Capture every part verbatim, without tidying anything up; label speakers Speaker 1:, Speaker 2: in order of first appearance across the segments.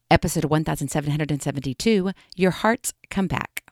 Speaker 1: episode one thousand seven hundred seventy-two, Your Heart's Comeback.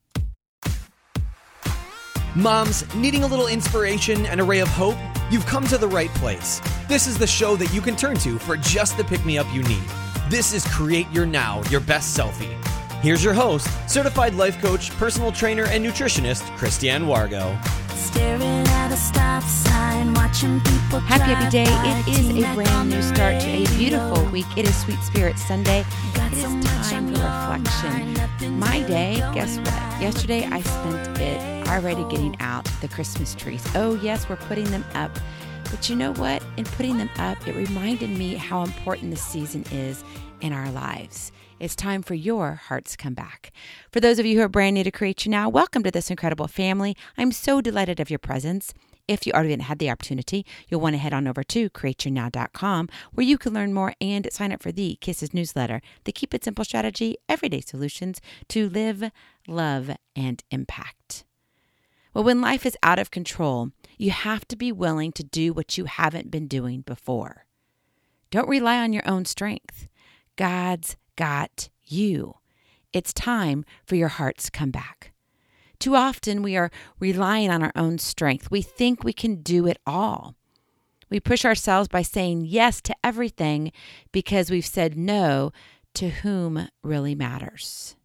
Speaker 2: Moms, needing a little inspiration and a ray of hope? You've come to the right place. This is the show that you can turn to for just the pick-me-up you need. This is Create Your Now, Your Best Selfie. Here's your host, certified life coach, personal trainer, and nutritionist, Christiane Wargo.
Speaker 3: Staring at a stop sign, watching people
Speaker 1: Happy, happy day.
Speaker 3: by,
Speaker 1: It is a
Speaker 3: T-Mac
Speaker 1: brand
Speaker 3: on
Speaker 1: new
Speaker 3: the
Speaker 1: start to a
Speaker 3: radio.
Speaker 1: beautiful week. It is Sweet Spirit Sunday.
Speaker 3: Got
Speaker 1: It
Speaker 3: so
Speaker 1: is
Speaker 3: much
Speaker 1: time
Speaker 3: on
Speaker 1: for
Speaker 3: your
Speaker 1: reflection.
Speaker 3: mind, nothing
Speaker 1: My
Speaker 3: to
Speaker 1: day,
Speaker 3: go
Speaker 1: guess what?
Speaker 3: now.
Speaker 1: Yesterday I spent it already getting out the Christmas trees. Oh yes, we're putting them up. But you know what? In putting them up, it reminded me how important this season is in our lives. It's time for your heart's comeback. For those of you who are brand new to Create You Now, welcome to this incredible family. I'm so delighted of your presence. If you already didn't have the opportunity, you'll want to head on over to create your now dot com, where you can learn more and sign up for the Kisses newsletter, the Keep It Simple strategy, everyday solutions to live, love, and impact. Well, when life is out of control, you have to be willing to do what you haven't been doing before. Don't rely on your own strength. God's got you. It's time for your heart's comeback. Too often we are relying on our own strength. We think we can do it all. We push ourselves by saying yes to everything because we've said no to whom really matters.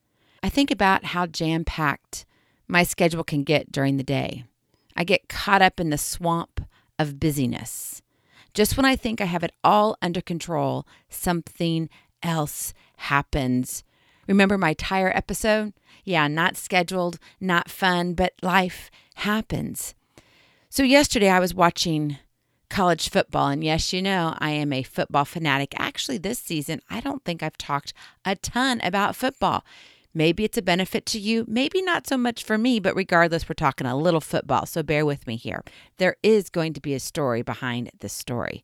Speaker 1: I think about how jam-packed my schedule can get during the day. I get caught up in the swamp of busyness. Just when I think I have it all under control, something else happens. Remember my tire episode? Yeah, not scheduled, not fun, but life happens. So yesterday I was watching college football, and yes, you know, I am a football fanatic. Actually, this season, I don't think I've talked a ton about football. Maybe it's a benefit to you, maybe not so much for me, but regardless, we're talking a little football, so bear with me here. There is going to be a story behind this story.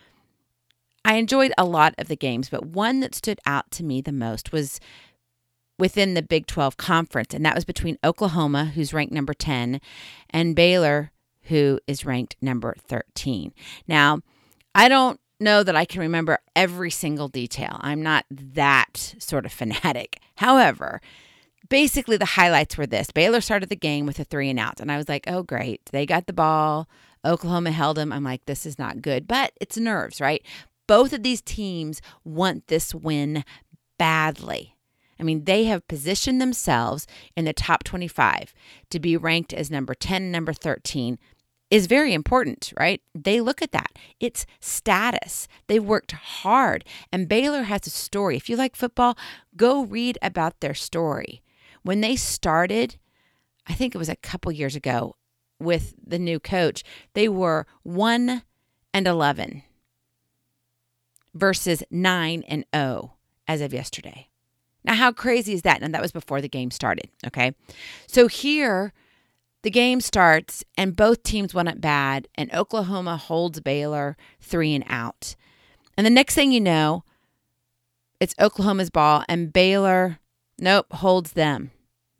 Speaker 1: I enjoyed a lot of the games, but one that stood out to me the most was within the Big twelve conference, and that was between Oklahoma, who's ranked number ten, and Baylor, who is ranked number thirteen. Now, I don't know that I can remember every single detail. I'm not that sort of fanatic. However, basically the highlights were this. Baylor started the game with a three and out, and I was like, oh, great. They got the ball. Oklahoma held them. I'm like, this is not good, but it's nerves, right? Both of these teams want this win badly. I mean, they have positioned themselves in the top twenty-five. To be ranked as number ten and number thirteen is very important, right? They look at that. It's status. They've worked hard. And Baylor has a story. If you like football, go read about their story. When they started, I think it was a couple years ago with the new coach, they were one and eleven versus nine and oh as of yesterday. Now, how crazy is that? And that was before the game started, okay? So here, the game starts, and both teams went up bad, and Oklahoma holds Baylor three and out. And the next thing you know, it's Oklahoma's ball, and Baylor, nope, holds them.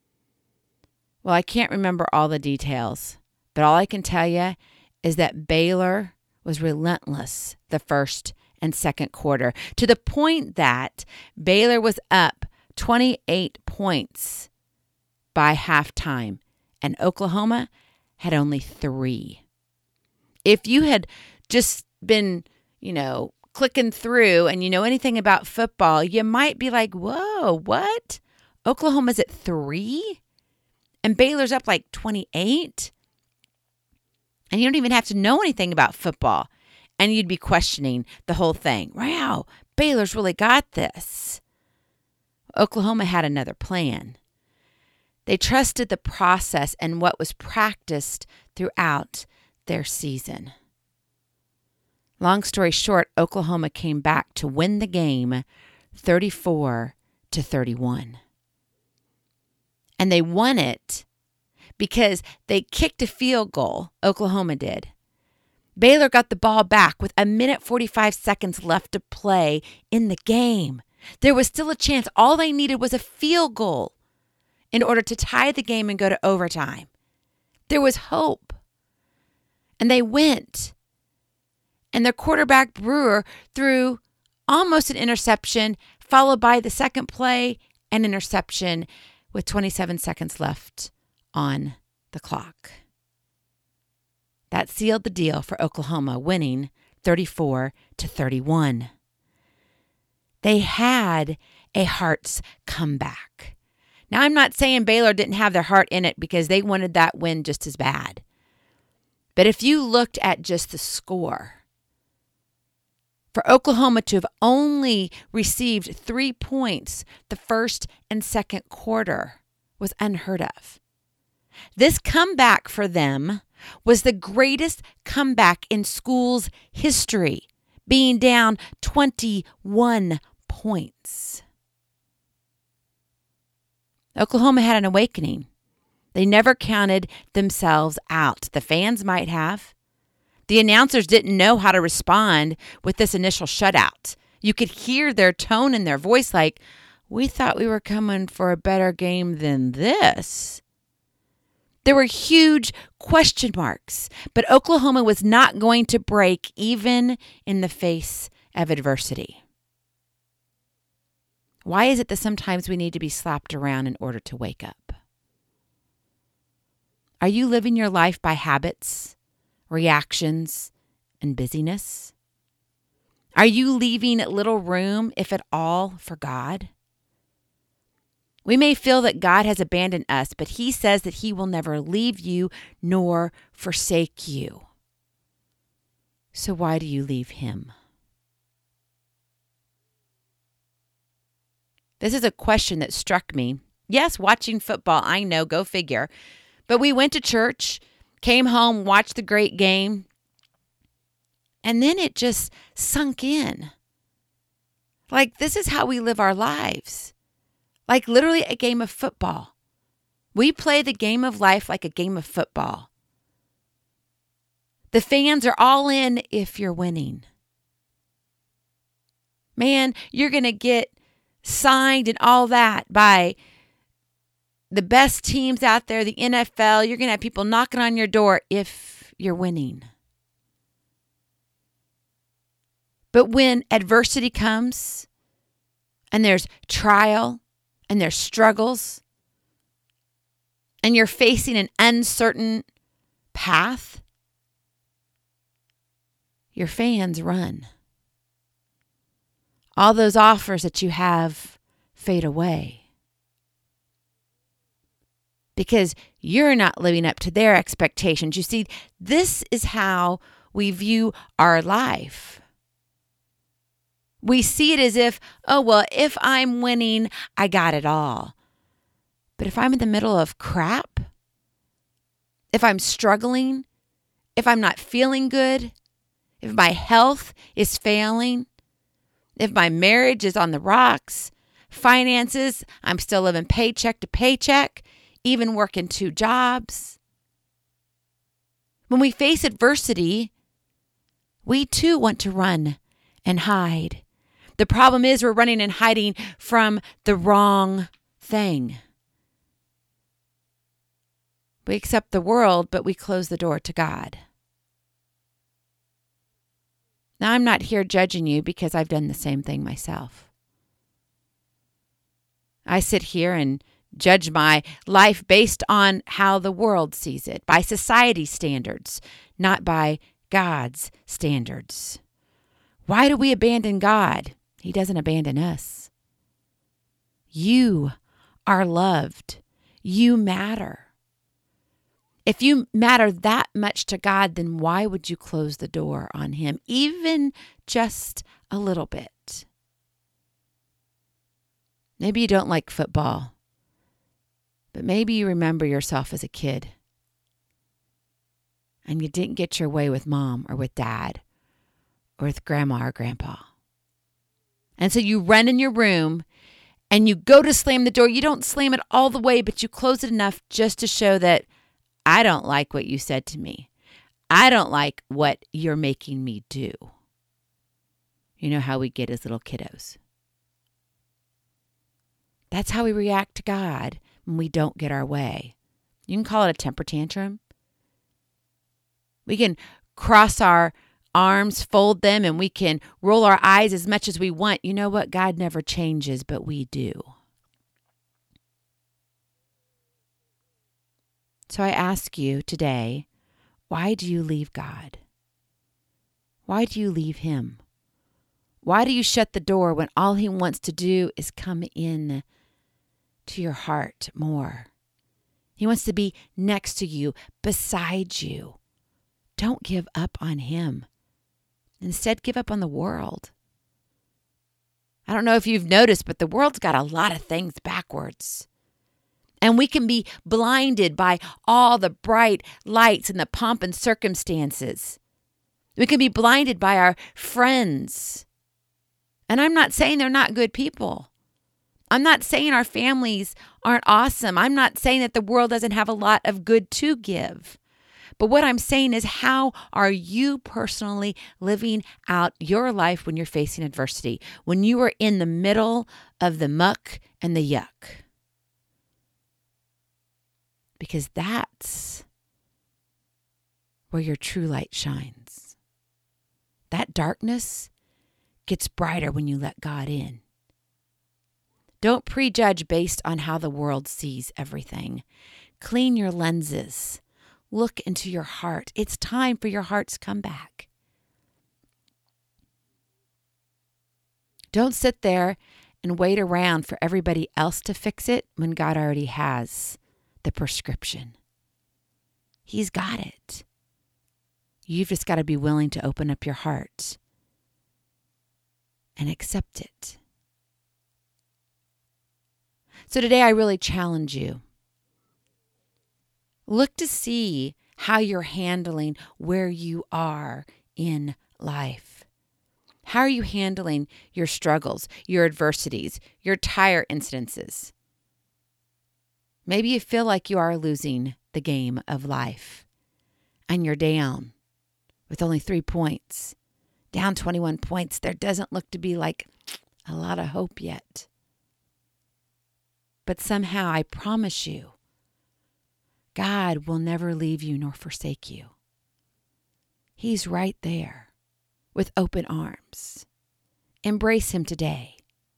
Speaker 1: Well, I can't remember all the details, but all I can tell you is that Baylor was relentless the first and second quarter, to the point that Baylor was up twenty-eight points by halftime, and Oklahoma had only three. If you had just been, you know, clicking through and you know anything about football, you might be like, whoa, what? Oklahoma's at three? And Baylor's up like twenty-eight? And you don't even have to know anything about football. And you'd be questioning the whole thing. Wow, Baylor's really got this. Oklahoma had another plan. They trusted the process and what was practiced throughout their season. Long story short, Oklahoma came back to win the game thirty-four to thirty-one. And they won it because they kicked a field goal, Oklahoma did. Baylor got the ball back with a minute forty-five seconds left to play in the game. There was still a chance. All they needed was a field goal in order to tie the game and go to overtime. There was hope. And they went. And their quarterback, Brewer, threw almost an interception, followed by the second play, an interception with twenty-seven seconds left on the clock. That sealed the deal for Oklahoma, winning thirty-four to thirty-one. They had a Hearts comeback. Now, I'm not saying Baylor didn't have their heart in it because they wanted that win just as bad. But if you looked at just the score, for Oklahoma to have only received three points the first and second quarter was unheard of. This comeback for them was the greatest comeback in school's history, being down twenty-one points. Oklahoma had an awakening. They never counted themselves out. The fans might have. The announcers didn't know how to respond with this initial shutout. You could hear their tone in their voice like, we thought we were coming for a better game than this. There were huge question marks, but Oklahoma was not going to break even in the face of adversity. Why is it that sometimes we need to be slapped around in order to wake up? Are you living your life by habits, reactions, and busyness? Are you leaving little room, if at all, for God? We may feel that God has abandoned us, but He says that He will never leave you nor forsake you. So why do you leave Him? This is a question that struck me. Yes, watching football, I know, go figure. But we went to church, came home, watched the great game, and then it just sunk in. Like, this is how we live our lives. Like literally a game of football. We play the game of life like a game of football. The fans are all in if you're winning. Man, you're going to get signed and all that by the best teams out there, the N F L. You're going to have people knocking on your door if you're winning. But when adversity comes and there's trial and there's struggles and you're facing an uncertain path, your fans run. All those offers that you have fade away because you're not living up to their expectations. You see, this is how we view our life. We see it as if, oh, well, if I'm winning, I got it all. But if I'm in the middle of crap, if I'm struggling, if I'm not feeling good, if my health is failing, if my marriage is on the rocks, finances, I'm still living paycheck to paycheck, even working two jobs. When we face adversity, we too want to run and hide. The problem is we're running and hiding from the wrong thing. We accept the world, but we close the door to God. Now, I'm not here judging you because I've done the same thing myself. I sit here and judge my life based on how the world sees it, by society's standards, not by God's standards. Why do we abandon God? He doesn't abandon us. You are loved. You matter. If you matter that much to God, then why would you close the door on Him, even just a little bit? Maybe you don't like football, but maybe you remember yourself as a kid and you didn't get your way with mom or with dad or with grandma or grandpa. And so you run in your room and you go to slam the door. You don't slam it all the way, but you close it enough just to show that I don't like what you said to me. I don't like what you're making me do. You know how we get as little kiddos. That's how we react to God when we don't get our way. You can call it a temper tantrum. We can cross our arms, fold them, and we can roll our eyes as much as we want. You know what? God never changes, but we do. So I ask you today, why do you leave God? Why do you leave Him? Why do you shut the door when all He wants to do is come in to your heart more? He wants to be next to you, beside you. Don't give up on Him. Instead, give up on the world. I don't know if you've noticed, but the world's got a lot of things backwards. And we can be blinded by all the bright lights and the pomp and circumstances. We can be blinded by our friends. And I'm not saying they're not good people. I'm not saying our families aren't awesome. I'm not saying that the world doesn't have a lot of good to give. But what I'm saying is, how are you personally living out your life when you're facing adversity? When you are in the middle of the muck and the yuck? Because that's where your true light shines. That darkness gets brighter when you let God in. Don't prejudge based on how the world sees everything. Clean your lenses. Look into your heart. It's time for your heart's comeback. Don't sit there and wait around for everybody else to fix it when God already has the prescription. He's got it. You've just got to be willing to open up your heart and accept it. So today I really challenge you. Look to see how you're handling where you are in life. How are you handling your struggles, your adversities, your tire incidences? Maybe you feel like you are losing the game of life and you're down with only three points, down twenty-one points. There doesn't look to be like a lot of hope yet. But somehow, I promise you, God will never leave you nor forsake you. He's right there with open arms. Embrace Him today.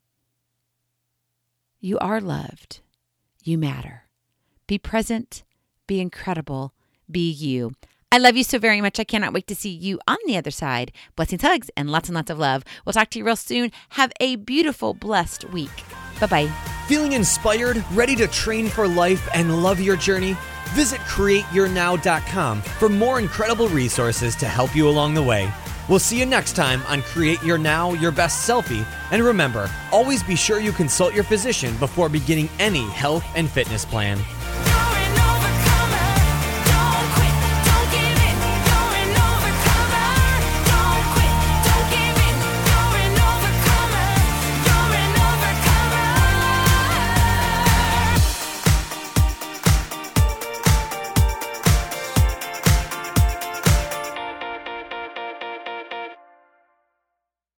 Speaker 1: You are loved. You matter. Be present. Be incredible. Be you. I love you so very much. I cannot wait to see you on the other side. Blessings, hugs, and lots and lots of love. We'll talk to you real soon. Have a beautiful, blessed week. Bye-bye.
Speaker 2: Feeling inspired, ready to train for life and love your journey? Visit create your now dot com for more incredible resources to help you along the way. We'll see you next time on Create Your Now, Your Best Selfie. And remember, always be sure you consult your physician before beginning any health and fitness plan.